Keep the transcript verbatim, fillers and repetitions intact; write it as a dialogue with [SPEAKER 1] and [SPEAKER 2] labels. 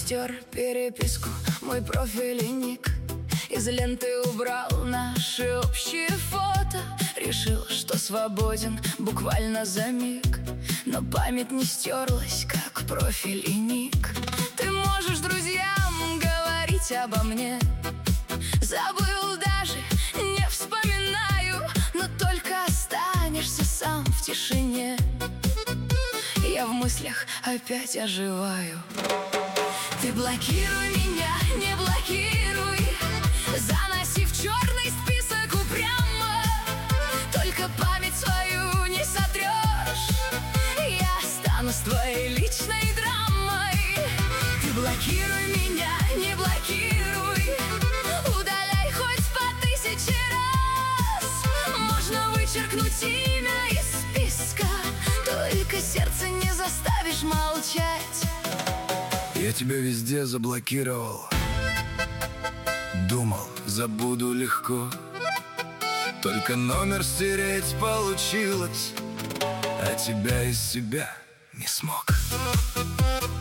[SPEAKER 1] стер переписку, мой профиль и ник. Из ленты убрал наши общие фото. Решил, что свободен буквально за миг, но память не стерлась, как профиль и ник. Ты можешь друзьям говорить обо мне, забыл даже, не вспоминаю, но только останешься сам в тишине. Я в мыслях опять оживаю. Ты блокируй меня, не блокируй, заноси в черный список упрямо. Только память свою не сотрешь, я останусь твоей личной драмой. Ты блокируй меня, не блокируй, удаляй хоть по тысяче раз. Можно вычеркнуть имя из списка, только сердце не заставишь молчать.
[SPEAKER 2] Я тебя везде заблокировал, думал, забуду легко, только номер стереть получилось, а тебя из себя не смог.